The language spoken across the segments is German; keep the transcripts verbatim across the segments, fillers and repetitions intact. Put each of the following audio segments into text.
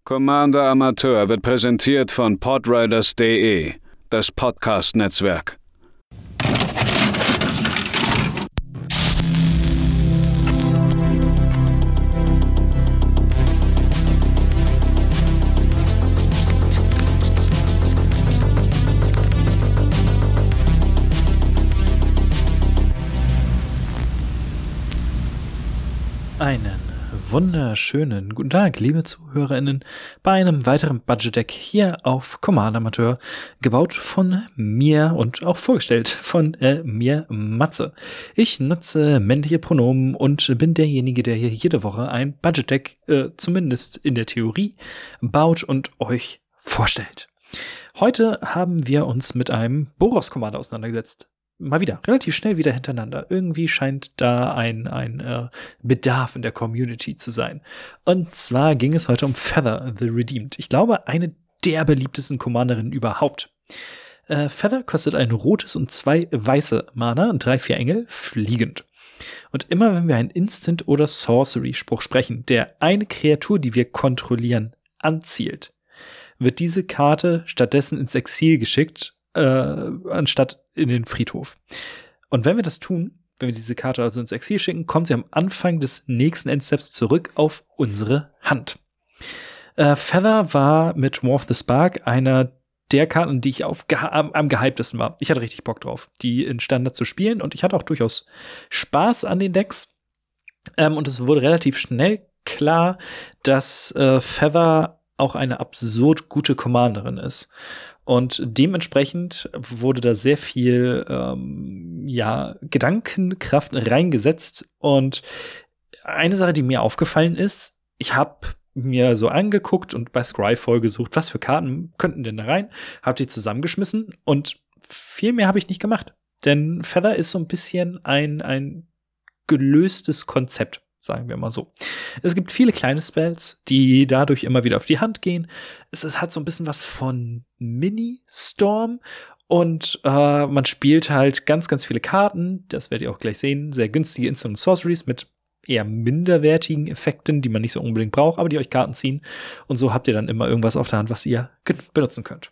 Commander Amateur wird präsentiert von Podriders punkt de, das Podcast-Netzwerk. Einen wunderschönen guten Tag, liebe ZuhörerInnen, bei einem weiteren Budget-Deck hier auf Commander Amateur, gebaut von mir und auch vorgestellt von äh, mir, Matze. Ich nutze männliche Pronomen und bin derjenige, der hier jede Woche ein Budget-Deck, äh, zumindest in der Theorie, baut und euch vorstellt. Heute haben wir uns mit einem Boros-Commander auseinandergesetzt. Mal wieder, relativ schnell wieder hintereinander. Irgendwie scheint da ein, ein äh, Bedarf in der Community zu sein. Und zwar ging es heute um Feather the Redeemed. Ich glaube, eine der beliebtesten Commanderinnen überhaupt. Äh, Feather kostet ein rotes und zwei weiße Mana, drei, vier Engel, fliegend. Und immer wenn wir einen Instant- oder Sorcery-Spruch sprechen, der eine Kreatur, die wir kontrollieren, anzielt, wird diese Karte stattdessen ins Exil geschickt, Äh, anstatt in den Friedhof. Und wenn wir das tun, wenn wir diese Karte also ins Exil schicken, kommt sie am Anfang des nächsten Endsteps zurück auf unsere Hand. Äh, Feather war mit War of the Spark einer der Karten, die ich auf geha- am, am gehyptesten war. Ich hatte richtig Bock drauf, die in Standard zu spielen, und ich hatte auch durchaus Spaß an den Decks. Ähm, und es wurde relativ schnell klar, dass äh, Feather auch eine absurd gute Commanderin ist. Und dementsprechend wurde da sehr viel ähm, ja, Gedankenkraft reingesetzt. Und eine Sache, die mir aufgefallen ist, ich habe mir so angeguckt und bei Scryfall gesucht, was für Karten könnten denn da rein, habe die zusammengeschmissen und viel mehr habe ich nicht gemacht. Denn Feather ist so ein bisschen ein, ein gelöstes Konzept, sagen wir mal so. Es gibt viele kleine Spells, die dadurch immer wieder auf die Hand gehen. Es, es hat so ein bisschen was von Mini-Storm und äh, man spielt halt ganz, ganz viele Karten, das werdet ihr auch gleich sehen, sehr günstige Instant und Sorceries mit eher minderwertigen Effekten, die man nicht so unbedingt braucht, aber die euch Karten ziehen. Und so habt ihr dann immer irgendwas auf der Hand, was ihr benutzen könnt.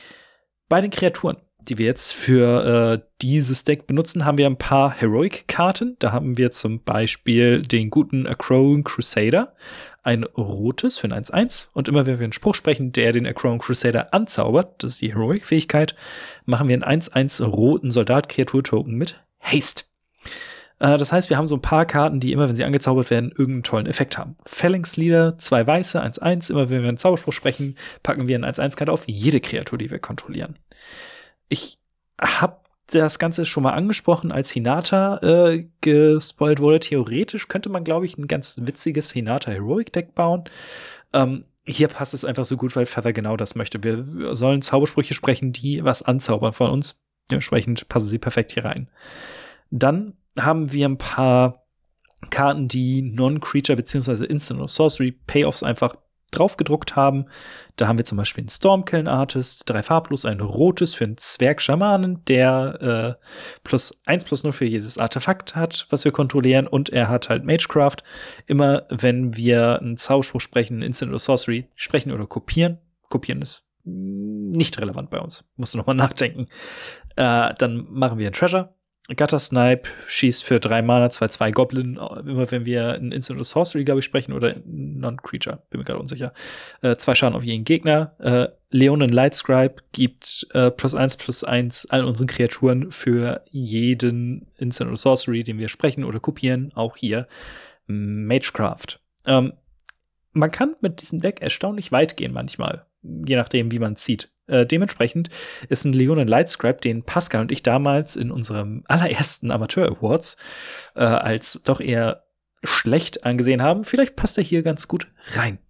Bei den Kreaturen, die wir jetzt für äh, dieses Deck benutzen, haben wir ein paar Heroic-Karten. Da haben wir zum Beispiel den guten Akroan Crusader, ein rotes für ein eins eins. Und immer wenn wir einen Spruch sprechen, der den Akroan Crusader anzaubert, das ist die Heroic-Fähigkeit, machen wir einen eins eins roten Soldat-Kreatur-Token mit Haste. Äh, das heißt, wir haben so ein paar Karten, die immer, wenn sie angezaubert werden, irgendeinen tollen Effekt haben. Phalanx Leader, zwei weiße, eins eins. Immer wenn wir einen Zauberspruch sprechen, packen wir eine eins eins-Karte auf jede Kreatur, die wir kontrollieren. Ich habe das Ganze schon mal angesprochen, als Hinata äh, gespoilt wurde. Theoretisch könnte man, glaube ich, ein ganz witziges Hinata-Heroic-Deck bauen. Ähm, hier passt es einfach so gut, weil Feather genau das möchte. Wir sollen Zaubersprüche sprechen, die was anzaubern von uns. Dementsprechend passen sie perfekt hier rein. Dann haben wir ein paar Karten, die Non-Creature bzw. Instant oder Sorcery Payoffs einfach draufgedruckt haben. Da haben wir zum Beispiel einen Stormkiln Artist, drei farblos, ein rotes für einen Zwerg-Schamanen, der äh, plus eins plus null für jedes Artefakt hat, was wir kontrollieren, und er hat halt Magecraft. Immer wenn wir einen Zauberspruch sprechen, Instant oder Sorcery sprechen oder kopieren, kopieren ist nicht relevant bei uns, musst du noch mal nachdenken, äh, dann machen wir einen Treasure. Gutter Snipe schießt für drei Mana, zwei zwei Goblin, immer wenn wir ein Instant oder Sorcery, glaube ich, sprechen, oder Non-Creature, bin mir gerade unsicher. Äh, zwei Schaden auf jeden Gegner. Äh, Leonin Lightscribe gibt äh, plus eins plus eins allen unseren Kreaturen für jeden Instant oder Sorcery, den wir sprechen oder kopieren, auch hier Magecraft. Ähm, man kann mit diesem Deck erstaunlich weit gehen manchmal, je nachdem, wie man zieht. Äh, dementsprechend ist ein Leonin Lightscribe, den Pascal und ich damals in unserem allerersten Amateur-Awards äh, als doch eher schlecht angesehen haben. Vielleicht passt er hier ganz gut rein.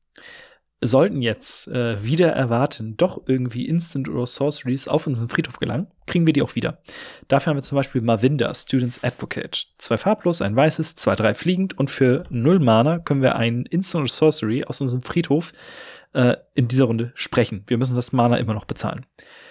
Sollten jetzt äh, wieder erwarten, doch irgendwie Instant oder Sorceries auf unseren Friedhof gelangen, kriegen wir die auch wieder. Dafür haben wir zum Beispiel Mavinda, Student's Advocate. Zwei farblos, ein weißes, zwei, drei fliegend, und für null Mana können wir einen Instant oder Sorcery aus unserem Friedhof äh, in dieser Runde sprechen. Wir müssen das Mana immer noch bezahlen.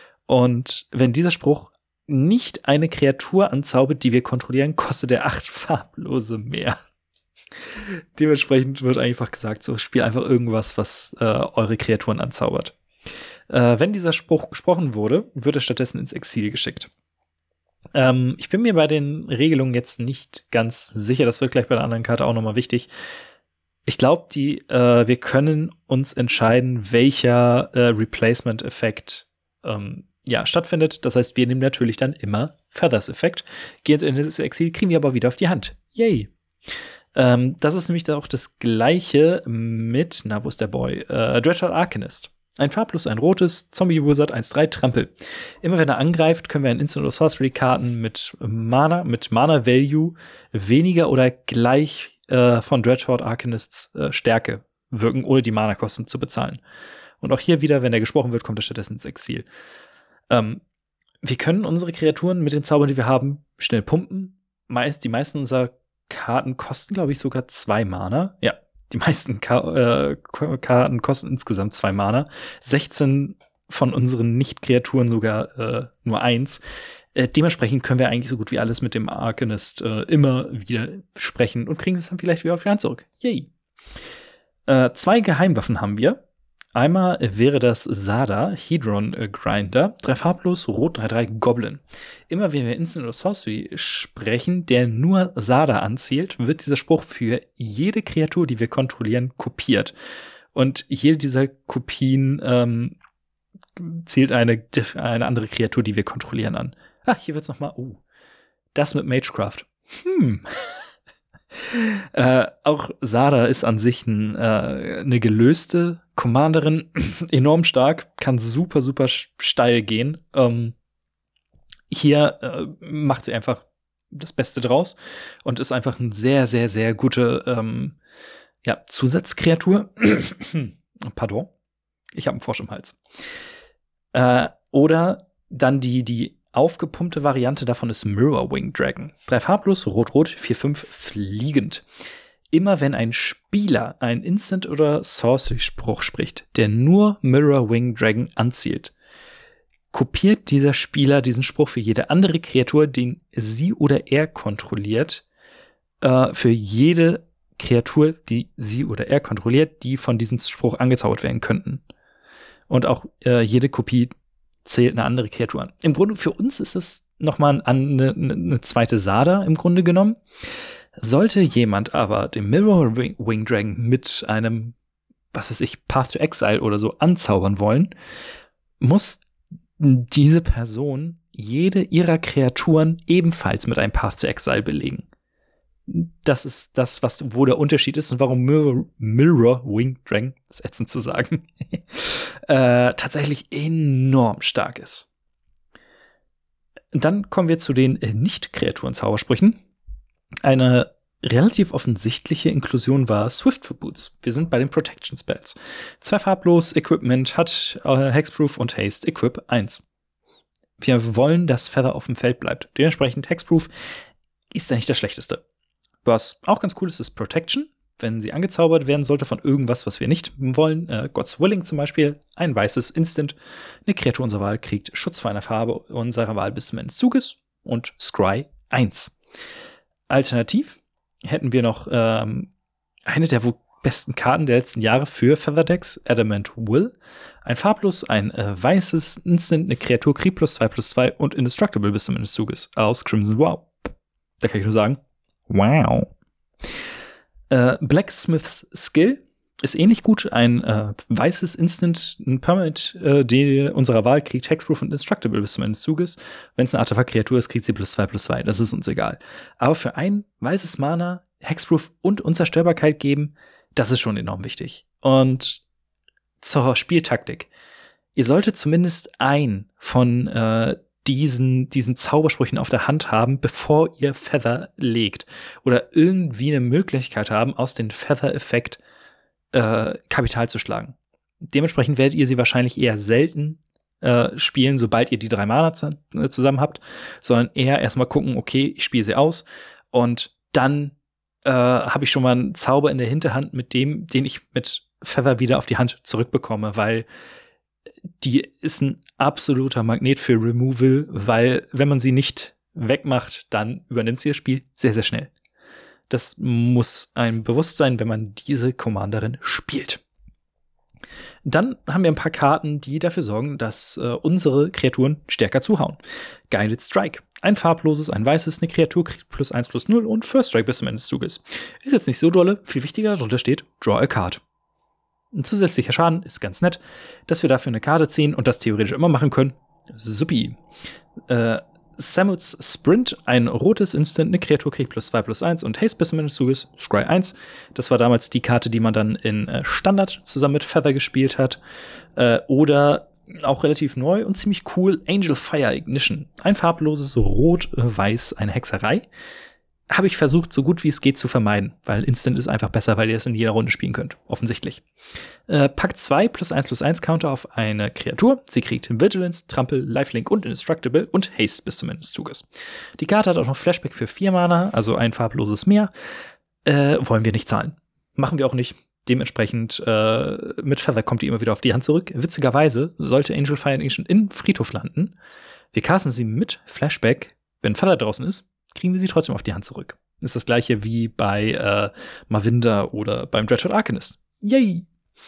Und wenn dieser Spruch nicht eine Kreatur anzaubert, die wir kontrollieren, kostet er acht farblose mehr. Dementsprechend wird einfach gesagt, so spiel einfach irgendwas, was äh, eure Kreaturen anzaubert. Äh, wenn dieser Spruch gesprochen wurde, wird er stattdessen ins Exil geschickt. Ähm, ich bin mir bei den Regelungen jetzt nicht ganz sicher, das wird gleich bei der anderen Karte auch nochmal wichtig. Ich glaube, die, äh, wir können uns entscheiden, welcher äh, Replacement-Effekt ähm, ja, stattfindet. Das heißt, wir nehmen natürlich dann immer Feathers-Effekt, gehen in das Exil, kriegen wir aber wieder auf die Hand. Yay! Ähm, das ist nämlich auch das Gleiche mit, na, wo ist der Boy? Äh, Dreadhorde Arcanist. Ein farblos, ein rotes, Zombie-Wizard, eins drei Trampel. Immer wenn er angreift, können wir ein Instant- oder Sorcery-Karten mit Mana, mit Mana-Value weniger oder gleich äh, von Dreadhorde Arcanists äh, Stärke wirken, ohne die Mana-Kosten zu bezahlen. Und auch hier wieder, wenn er gesprochen wird, kommt er stattdessen ins Exil. Ähm, wir können unsere Kreaturen mit den Zaubern, die wir haben, schnell pumpen. Meist, die meisten unserer Karten kosten, glaube ich, sogar zwei Mana. Ja, die meisten Ka- äh, Karten kosten insgesamt zwei Mana. sechzehn von unseren Nicht-Kreaturen sogar äh, nur eins. Äh, dementsprechend können wir eigentlich so gut wie alles mit dem Arcanist äh, immer wieder sprechen und kriegen es dann vielleicht wieder auf die Hand zurück. Yay! Äh, zwei Geheimwaffen haben wir. Einmal wäre das Sada, Hedron Grinder, drei farblos, rot drei drei Goblin. Immer wenn wir Instant oder Sorcery sprechen, der nur Sada anzielt, wird dieser Spruch für jede Kreatur, die wir kontrollieren, kopiert. Und jede dieser Kopien ähm, zielt eine, eine andere Kreatur, die wir kontrollieren, an. Ah, hier wird's noch mal, oh, das mit Magecraft. Hm. äh, auch Sada ist an sich ein, äh, eine gelöste Commanderin, enorm stark, kann super, super steil gehen. Ähm, hier äh, macht sie einfach das Beste draus und ist einfach eine sehr, sehr, sehr gute ähm, ja, Zusatzkreatur. Pardon, ich habe einen Frosch im Hals. Äh, oder dann die, die aufgepumpte Variante davon ist Mirrorwing Dragon. Drei farblos, rot-rot, vier fünf, fliegend. Immer wenn ein Spieler einen Instant- oder Sorcery-Spruch spricht, der nur Mirrorwing Dragon anzielt, kopiert dieser Spieler diesen Spruch für jede andere Kreatur, den sie oder er kontrolliert, äh, für jede Kreatur, die sie oder er kontrolliert, die von diesem Spruch angezaubert werden könnten. Und auch äh, jede Kopie zählt eine andere Kreatur an. Im Grunde für uns ist es nochmal eine, eine zweite Sada im Grunde genommen. Sollte jemand aber den Mirrorwing Dragon mit einem, was weiß ich, Path to Exile oder so anzaubern wollen, muss diese Person jede ihrer Kreaturen ebenfalls mit einem Path to Exile belegen. Das ist das, was, wo der Unterschied ist und warum Mirror, Mirrorwing Dragon, das ist ätzend zu sagen, äh, tatsächlich enorm stark ist. Dann kommen wir zu den Nicht-Kreaturen-Zaubersprüchen. Eine relativ offensichtliche Inklusion war Swift for Boots. Wir sind bei den Protection Spells. Zwei farblos, Equipment hat äh, Hexproof und Haste Equip eins. Wir wollen, dass Feather auf dem Feld bleibt. Dementsprechend Hexproof ist ja nicht das Schlechteste. Was auch ganz cool ist, ist Protection. Wenn sie angezaubert werden sollte von irgendwas, was wir nicht wollen, äh, God's Willing zum Beispiel, ein weißes Instant, eine Kreatur unserer Wahl kriegt Schutz vor einer Farbe unserer Wahl bis zum Ende des Zuges und Scry eins. Alternativ hätten wir noch ähm, eine der besten Karten der letzten Jahre für Featherdecks, Adamant Will. Ein farblos, ein äh, weißes Instant, eine Kreatur, Krieg plus zwei plus zwei und Indestructible bis zum Ende des Zuges aus Crimson Wow. Da kann ich nur sagen, wow. Äh, Blacksmith's Skill ist ähnlich gut. Ein äh, weißes Instant, ein Permanent, äh, die unserer Wahl kriegt Hexproof und Indestructible bis zum Ende des Zuges. Wenn es eine Artefakt-Kreatur ist, kriegt sie plus zwei plus zwei. Das ist uns egal. Aber für ein weißes Mana, Hexproof und Unzerstörbarkeit geben, das ist schon enorm wichtig. Und zur Spieltaktik. Ihr solltet zumindest ein von äh, diesen, diesen Zaubersprüchen auf der Hand haben, bevor ihr Feather legt. Oder irgendwie eine Möglichkeit haben, aus dem Feather-Effekt äh, Kapital zu schlagen. Dementsprechend werdet ihr sie wahrscheinlich eher selten äh, spielen, sobald ihr die drei Mana z- zusammen habt, sondern eher erstmal gucken, okay, ich spiele sie aus und dann äh, habe ich schon mal einen Zauber in der Hinterhand, mit dem, den ich mit Feather wieder auf die Hand zurückbekomme, weil die ist ein absoluter Magnet für Removal, weil wenn man sie nicht wegmacht, dann übernimmt sie das Spiel sehr, sehr schnell. Das muss einem bewusst sein, wenn man diese Commanderin spielt. Dann haben wir ein paar Karten, die dafür sorgen, dass äh, unsere Kreaturen stärker zuhauen. Guided Strike. Ein farbloses, ein weißes, eine Kreatur kriegt plus eins, plus null und First Strike bis zum Ende des Zuges. Ist jetzt nicht so dolle, viel wichtiger darunter steht Draw a Card. Ein zusätzlicher Schaden ist ganz nett, dass wir dafür eine Karte ziehen und das theoretisch immer machen können. Supi. Äh, Samuts Sprint, ein rotes Instant, eine Kreatur kriegt plus zwei, plus eins und Haste bis zum Ende des Zuges, Scry eins. Das war damals die Karte, die man dann in äh, Standard zusammen mit Feather gespielt hat. Äh, oder auch relativ neu und ziemlich cool, Angel Fire Ignition. Ein farbloses Rot-Weiß, eine Hexerei. Habe ich versucht, so gut wie es geht zu vermeiden, weil Instant ist einfach besser, weil ihr es in jeder Runde spielen könnt, offensichtlich. Äh, Pack zwei plus eins plus eins Counter auf eine Kreatur. Sie kriegt Vigilance, Trampel, Lifelink und Indestructible und Haste bis zum Ende des Zuges. Die Karte hat auch noch Flashback für vier Mana, also ein farbloses mehr. Äh, wollen wir nicht zahlen. Machen wir auch nicht. Dementsprechend äh, mit Feather kommt die immer wieder auf die Hand zurück. Witzigerweise sollte Angel Fire Ignition in Friedhof landen. Wir casten sie mit Flashback, wenn Feather draußen ist, kriegen wir sie trotzdem auf die Hand zurück. Ist das gleiche wie bei äh, Mavinda oder beim Dreadshot Arcanist. Yay!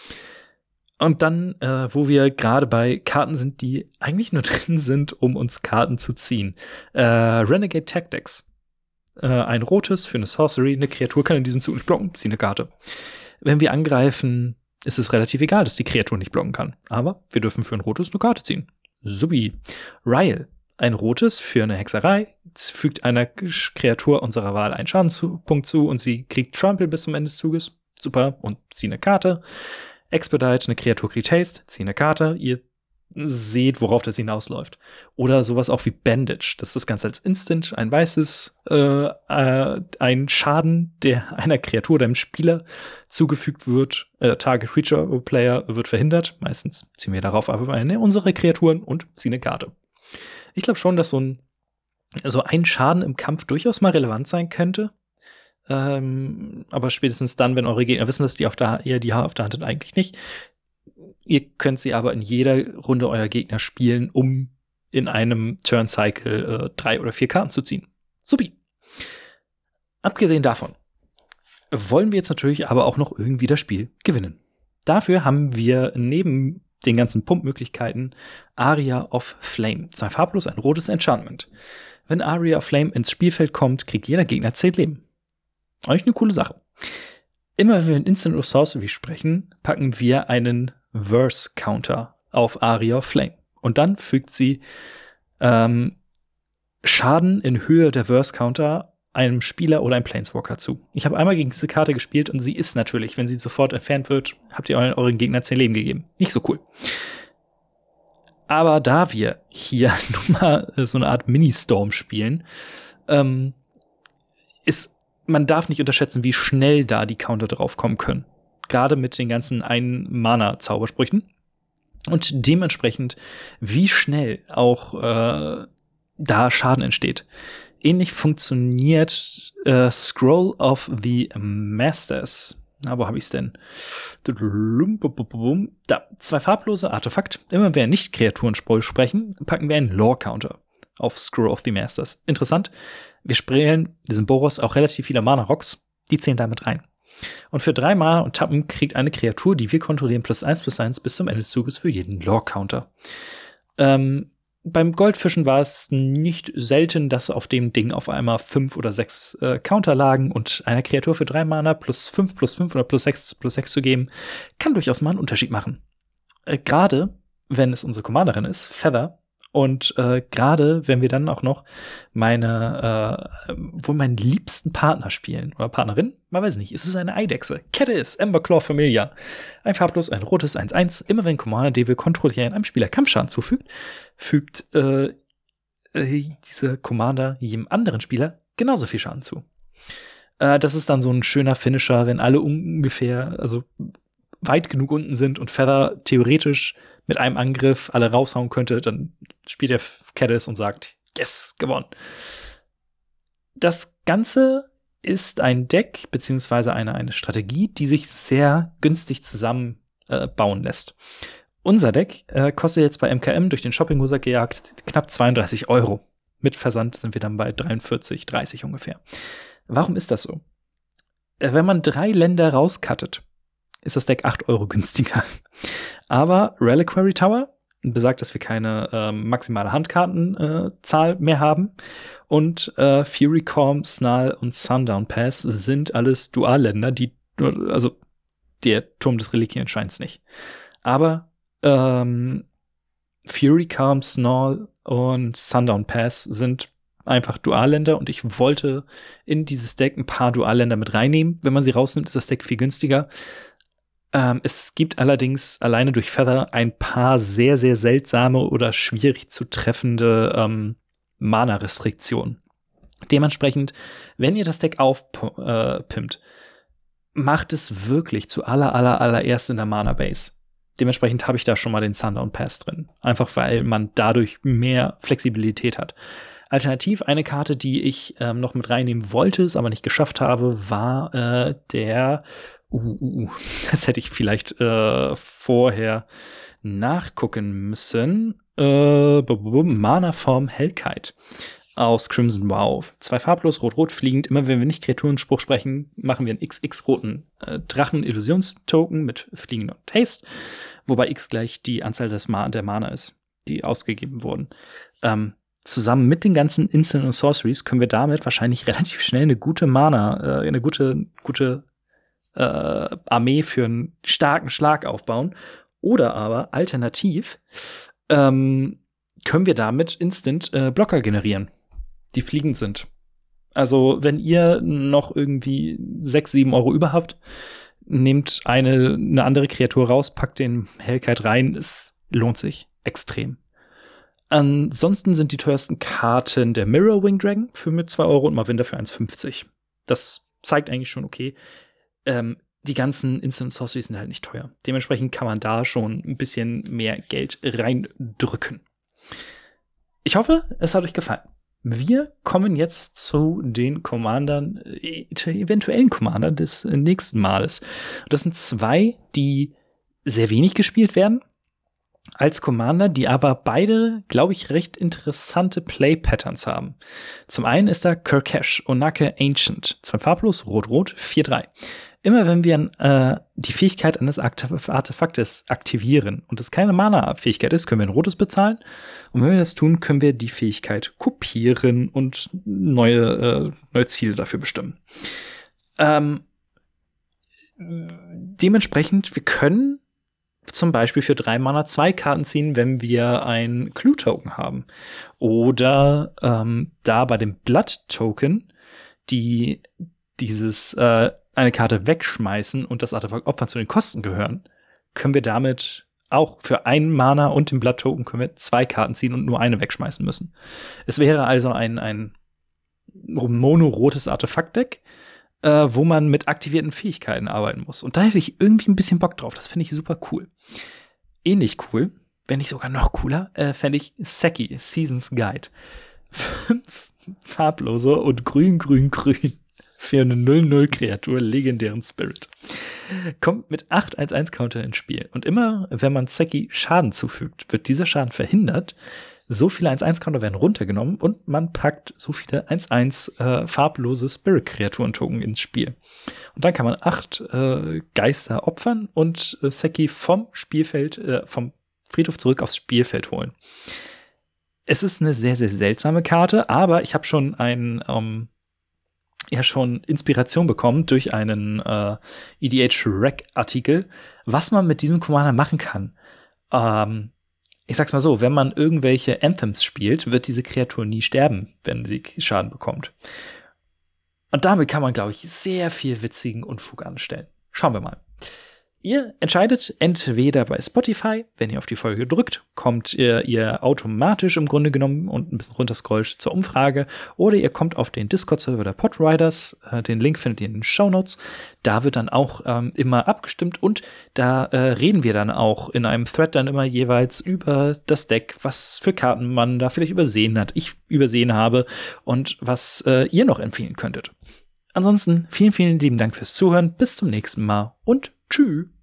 Und dann, äh, wo wir gerade bei Karten sind, die eigentlich nur drin sind, um uns Karten zu ziehen. Äh, Renegade Tactics. Äh, ein rotes für eine Sorcery. Eine Kreatur kann in diesem Zug nicht blocken. Zieh eine Karte. Wenn wir angreifen, ist es relativ egal, dass die Kreatur nicht blocken kann. Aber wir dürfen für ein rotes eine Karte ziehen. Subi. Ryle. Ein rotes für eine Hexerei, fügt einer Kreatur unserer Wahl einen Schadenspunkt zu und sie kriegt Trample bis zum Ende des Zuges. Super. Und zieh eine Karte. Expedite, eine Kreatur kriegt Haste, zieh eine Karte. Ihr seht, worauf das hinausläuft. Oder sowas auch wie Bandage. Das ist das Ganze als Instant, ein weißes, äh, äh, ein Schaden, der einer Kreatur oder einem Spieler zugefügt wird. Äh, Target Creature Player wird verhindert. Meistens ziehen wir darauf einfach eine unserer Kreaturen und ziehen eine Karte. Ich glaube schon, dass so ein, so ein Schaden im Kampf durchaus mal relevant sein könnte. Ähm, aber spätestens dann, wenn eure Gegner wissen, dass die auf der, ihr die auf der Hand hat, eigentlich nicht. Ihr könnt sie aber in jeder Runde eurer Gegner spielen, um in einem Turn-Cycle äh, drei oder vier Karten zu ziehen. Supi. Abgesehen davon wollen wir jetzt natürlich aber auch noch irgendwie das Spiel gewinnen. Dafür haben wir neben den ganzen Pumpmöglichkeiten Aria of Flame. Zwei farblos, ein rotes Enchantment. Wenn Aria of Flame ins Spielfeld kommt, kriegt jeder Gegner zehn Leben. Eigentlich eine coole Sache. Immer wenn wir in Instant oder Sorcery sprechen, packen wir einen Verse-Counter auf Aria of Flame. Und dann fügt sie ähm, Schaden in Höhe der Verse-Counter einem Spieler oder einem Planeswalker zu. Ich habe einmal gegen diese Karte gespielt und sie ist natürlich, wenn sie sofort entfernt wird, habt ihr euren Gegner zehn Leben gegeben. Nicht so cool. Aber da wir hier nun mal so eine Art Mini-Storm spielen, ähm, ist, man darf nicht unterschätzen, wie schnell da die Counter drauf kommen können. Gerade mit den ganzen Ein-Mana-Zaubersprüchen. Und dementsprechend, wie schnell auch äh, da Schaden entsteht. Ähnlich funktioniert äh, Scroll of the Masters. Na, wo habe ich es denn? Da, zwei farblose Artefakt. Immer wenn nicht Kreaturen sprechen, packen wir einen Lore-Counter auf Scroll of the Masters. Interessant. Wir spielen diesen Boros auch relativ viele Mana-Rocks. Die zählen damit rein. Und für drei Mana und Tappen kriegt eine Kreatur, die wir kontrollieren, plus eins plus eins bis zum Ende des Zuges für jeden Lore-Counter. Ähm, Beim Goldfischen war es nicht selten, dass auf dem Ding auf einmal fünf oder sechs äh, Counter lagen und einer Kreatur für drei Mana plus fünf plus fünf oder plus sechs plus sechs zu geben, kann durchaus mal einen Unterschied machen. Äh, gerade wenn es unsere Commanderin ist, Feather, und äh, gerade wenn wir dann auch noch meine, äh, wohl meinen liebsten Partner spielen, oder Partnerin, man weiß nicht, ist es eine Eidechse. Kette ist Emberclaw Familia. Ein farblos, ein rotes eins eins. Immer wenn Commander, den wir kontrollieren, einem Spieler Kampfschaden zufügt, fügt äh, äh, diese Commander jedem anderen Spieler genauso viel Schaden zu. Äh, das ist dann so ein schöner Finisher, wenn alle ungefähr, also weit genug unten sind und Feather theoretisch mit einem Angriff alle raushauen könnte, dann spielt er Caddis und sagt, yes, gewonnen. Das Ganze ist ein Deck, beziehungsweise eine, eine Strategie, die sich sehr günstig zusammenbauen äh, lässt. Unser Deck äh, kostet jetzt bei M K M durch den Shopping-User gejagt knapp zweiunddreißig Euro. Mit Versand sind wir dann bei dreiundvierzig, dreißig ungefähr. Warum ist das so? Wenn man drei Länder rauskattet, ist das Deck acht Euro günstiger. Aber Reliquary Tower besagt, dass wir keine äh, maximale Handkartenzahl äh, mehr haben. Und äh, Fury Calm, Snarl und Sundown Pass sind alles Dualländer, die, also der Turm des Reliquien scheint's nicht. Aber ähm, Fury Calm, Snarl und Sundown Pass sind einfach Dualländer und ich wollte in dieses Deck ein paar Dualländer mit reinnehmen. Wenn man sie rausnimmt, ist das Deck viel günstiger. Ähm, es gibt allerdings alleine durch Feather ein paar sehr, sehr seltsame oder schwierig zu treffende ähm, Mana-Restriktionen. Dementsprechend, wenn ihr das Deck aufpimpt, äh, macht es wirklich zu aller, aller, allererst in der Mana-Base. Dementsprechend habe ich da schon mal den Sundown Pass drin. Einfach weil man dadurch mehr Flexibilität hat. Alternativ eine Karte, die ich ähm, noch mit reinnehmen wollte, es aber nicht geschafft habe, war äh, der uh, uh, uh, das hätte ich vielleicht äh, vorher nachgucken müssen. Äh, Mana-Form Hellkite aus Crimson Wow. Zwei farblos, rot-rot fliegend. Immer wenn wir nicht Kreaturenspruch sprechen, machen wir einen X X-roten äh, Drachen-Illusionstoken mit Fliegen und Haste, wobei X gleich die Anzahl des Ma- der Mana ist, die ausgegeben wurden. Ähm, Zusammen mit den ganzen Instant und Sorceries können wir damit wahrscheinlich relativ schnell eine gute Mana, äh, eine gute, gute äh, Armee für einen starken Schlag aufbauen. Oder aber alternativ ähm, können wir damit instant äh, Blocker generieren, die fliegend sind. Also wenn ihr noch irgendwie sechs, sieben Euro über habt, nehmt eine, eine andere Kreatur raus, packt den Hellkite rein, es lohnt sich extrem. Ansonsten sind die teuersten Karten der Mirror Wing Dragon für mit zwei Euro und Mavinda für eins fünfzig. Das zeigt eigentlich schon, okay, ähm, die ganzen Instant Sorceries sind halt nicht teuer. Dementsprechend kann man da schon ein bisschen mehr Geld reindrücken. Ich hoffe, es hat euch gefallen. Wir kommen jetzt zu den Commandern, äh, eventuellen Commandern des äh, nächsten Males. Das sind zwei, die sehr wenig gespielt werden als Commander, die aber beide, glaube ich, recht interessante Play-Patterns haben. Zum einen ist da Kirkesh, Onake Ancient, zwei farblos, rot-rot, vier drei. Immer wenn wir äh, die Fähigkeit eines Artefaktes aktivieren und es keine Mana-Fähigkeit ist, können wir ein rotes bezahlen. Und wenn wir das tun, können wir die Fähigkeit kopieren und neue, äh, neue Ziele dafür bestimmen. Ähm, dementsprechend, wir können zum Beispiel für drei Mana zwei Karten ziehen, wenn wir ein Clue-Token haben. Oder ähm, da bei dem Blood-Token, die dieses äh, eine Karte wegschmeißen und das Artefakt opfern zu den Kosten gehören, können wir damit auch für einen Mana und den Blood-Token können wir zwei Karten ziehen und nur eine wegschmeißen müssen. Es wäre also ein, ein mono-rotes Artefakt-Deck, äh, wo man mit aktivierten Fähigkeiten arbeiten muss. Und da hätte ich irgendwie ein bisschen Bock drauf. Das finde ich super cool. Ähnlich cool, wenn nicht sogar noch cooler, äh, fände ich Seki, Seasons Guide. Fünf farblose und grün, grün, grün für eine null null Kreatur, legendären Spirit. Kommt mit acht eins eins Counter ins Spiel. Und immer, wenn man Seki Schaden zufügt, wird dieser Schaden verhindert. So viele eins eins Counter werden runtergenommen und man packt so viele eins eins äh, farblose Spirit-Kreaturen-Token ins Spiel. Und dann kann man acht äh, Geister opfern und äh, Seki vom Spielfeld, äh, vom Friedhof zurück aufs Spielfeld holen. Es ist eine sehr, sehr seltsame Karte, aber ich habe schon einen ähm, ja schon Inspiration bekommen durch einen äh, E D H-Rec-Artikel, was man mit diesem Commander machen kann. Ähm, ich sag's mal so, wenn man irgendwelche Anthems spielt, wird diese Kreatur nie sterben, wenn sie Schaden bekommt. Und damit kann man, glaube ich, sehr viel witzigen Unfug anstellen. Schauen wir mal. Ihr entscheidet entweder bei Spotify, wenn ihr auf die Folge drückt, kommt ihr, ihr automatisch im Grunde genommen und ein bisschen runterscrollt zur Umfrage, oder ihr kommt auf den Discord-Server der Podriders, äh, den Link findet ihr in den Shownotes. Da wird dann auch ähm, immer abgestimmt und da äh, reden wir dann auch in einem Thread dann immer jeweils über das Deck, was für Karten man da vielleicht übersehen hat, ich übersehen habe und was äh, ihr noch empfehlen könntet. Ansonsten vielen, vielen lieben Dank fürs Zuhören, bis zum nächsten Mal und tschüss.